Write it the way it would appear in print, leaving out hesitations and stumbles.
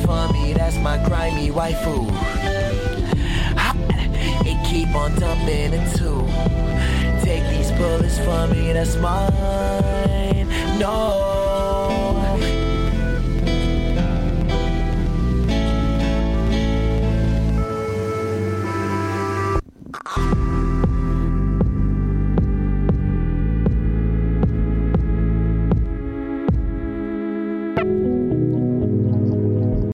for me, that's my grimy waifu. Hot, it keep on dumping it too. Take these bullets for me, that's mine. No.